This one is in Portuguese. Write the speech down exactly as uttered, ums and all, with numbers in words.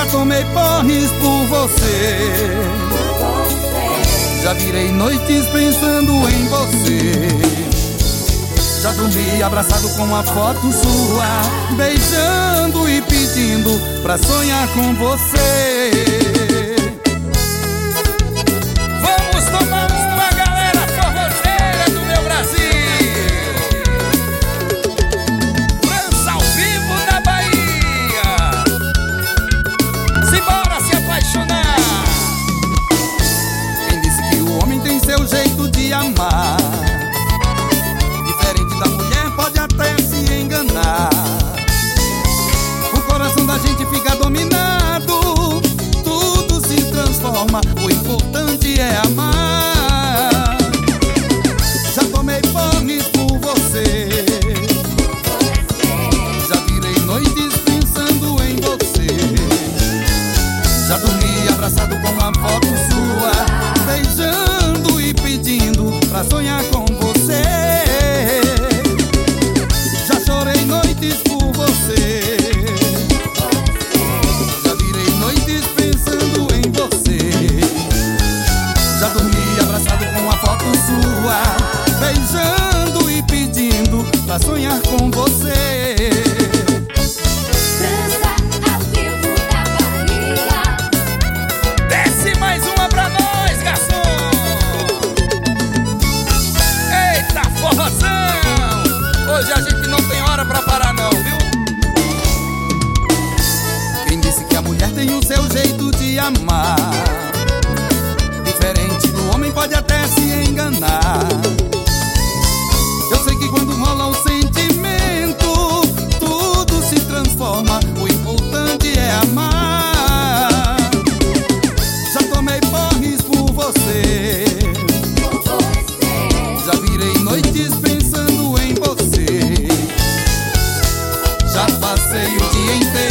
Já tomei porres por você, já virei noites pensando em você. Já dormi abraçado com uma foto sua, beijando e pedindo pra sonhar com você. Vamos tomar uma, galera forrozeira do meu Brasil. Dança ao vivo da Bahia. Simbora se apaixonar. Quem disse que o homem tem seu jeito de amar? Diferente da mulher, pode até se enganar. O coração da gente fica dominado, tudo se transforma, o importante é amar. Já tomei porres por você, já virei noites pensando em você. Já dormi abraçado com uma foto sua, beijando e pedindo pra sonhar com você. Já chorei noites por você, já virei noites pensando em você. Já dormi abraçado com uma foto sua, beijando e pedindo pra sonhar com você. Dança ao vivo da Bahia. Desce mais uma pra nós, garçom. Eita, forrozão! Hoje a gente não tem hora pra parar não, viu? Quem disse que a mulher tem o seu jeito de amar? Diferente do homem, pode até se enganar. Eu sei que quando rola o sentimento, tudo se transforma, o importante é amar. Já tomei porres por você, já virei noites pensando em você. Já passei o dia inteiro